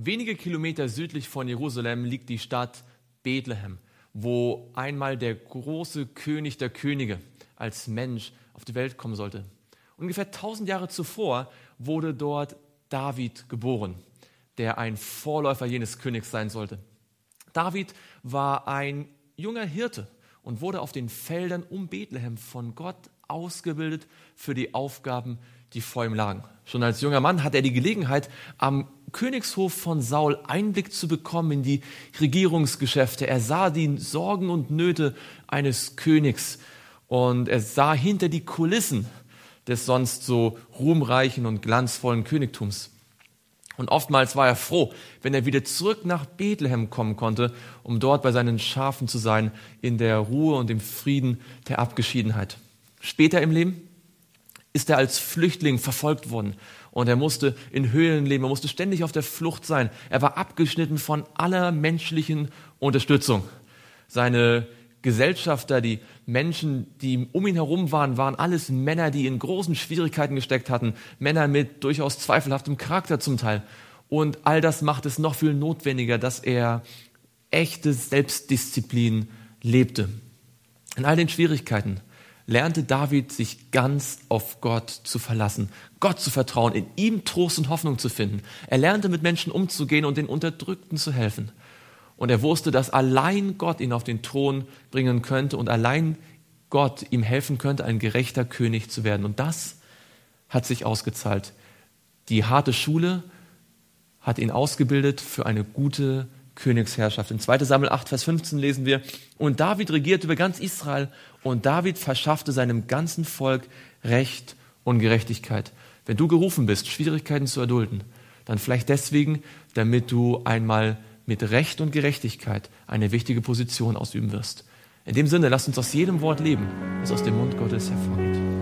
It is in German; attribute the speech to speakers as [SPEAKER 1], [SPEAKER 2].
[SPEAKER 1] Wenige Kilometer südlich von Jerusalem liegt die Stadt Bethlehem, wo einmal der große König der Könige als Mensch auf die Welt kommen sollte. Ungefähr 1000 Jahre zuvor wurde dort David geboren, der ein Vorläufer jenes Königs sein sollte. David war ein junger Hirte und wurde auf den Feldern um Bethlehem von Gott ausgebildet für die Aufgaben, die vor ihm lagen. Schon als junger Mann hat er die Gelegenheit, am Königshof von Saul Einblick zu bekommen in die Regierungsgeschäfte. Er sah die Sorgen und Nöte eines Königs und er sah hinter die Kulissen des sonst so ruhmreichen und glanzvollen Königtums. Und oftmals war er froh, wenn er wieder zurück nach Bethlehem kommen konnte, um dort bei seinen Schafen zu sein, in der Ruhe und im Frieden der Abgeschiedenheit. Später im Leben ist er als Flüchtling verfolgt worden und er musste in Höhlen leben, er musste ständig auf der Flucht sein. Er war abgeschnitten von aller menschlichen Unterstützung. Seine Gesellschafter, die Menschen, die um ihn herum waren, waren alles Männer, die in großen Schwierigkeiten gesteckt hatten. Männer mit durchaus zweifelhaftem Charakter zum Teil. Und all das macht es noch viel notwendiger, dass er echte Selbstdisziplin lebte. In all den Schwierigkeiten lernte David, sich ganz auf Gott zu verlassen, Gott zu vertrauen, in ihm Trost und Hoffnung zu finden. Er lernte, mit Menschen umzugehen und den Unterdrückten zu helfen. Und er wusste, dass allein Gott ihn auf den Thron bringen könnte und allein Gott ihm helfen könnte, ein gerechter König zu werden. Und das hat sich ausgezahlt. Die harte Schule hat ihn ausgebildet für eine gute Königsherrschaft. In 2. Samuel 8, Vers 15 lesen wir: Und David regierte über ganz Israel und David verschaffte seinem ganzen Volk Recht und Gerechtigkeit. Wenn du gerufen bist, Schwierigkeiten zu erdulden, dann vielleicht deswegen, damit du einmal mit Recht und Gerechtigkeit eine wichtige Position ausüben wirst. In dem Sinne, lasst uns aus jedem Wort leben, das aus dem Mund Gottes hervorgeht.